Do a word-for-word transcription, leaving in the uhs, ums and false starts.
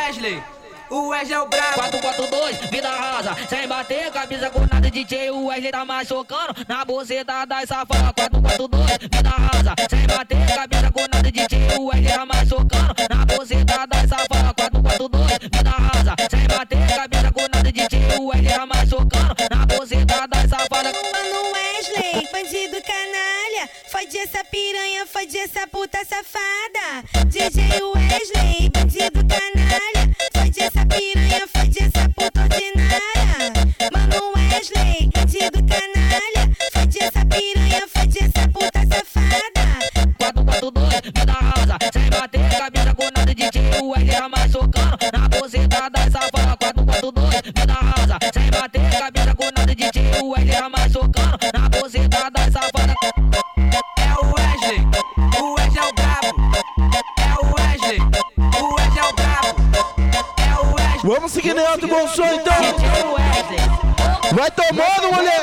Wesley, o Wesley é o brabo. quatro quatro dois, vida rasa, sem bater camisa com nada, D J, o Wesley tá machucando na buceta das safadas. quatro quatro dois, vida rasa, sem bater camisa com nada, D J, o Wesley tá machucando na buceta das safadas. quatro quatro dois, vida rasa, sem bater camisa com nada, D J, o Wesley tá machucando na buceta das safadas. Mano Wesley, bandido canalha, fode essa piranha, fode essa puta safada. D J Wesley, bandido canalha, fode essa piranha, fode essa puta ordinária. Mano Wesley, bandido canalha, fode essa piranha, fode essa puta safada. quatro quatro dois, vida rasa, sem bater camisa com nada, D J, o Wesley tá machucando na buceta das safadas. quatro quatro dois, vida rasa, sem bater camisa com nada, D J, o Wesley tá machucando na buceta das safadas. É o Wesley, o Wesley é o brabo. É o Wesley, o Wesley é o brabo. É o Wesley. Vamos seguir Neto Bom Som então. D J Wesley. Vai tomando, mulher.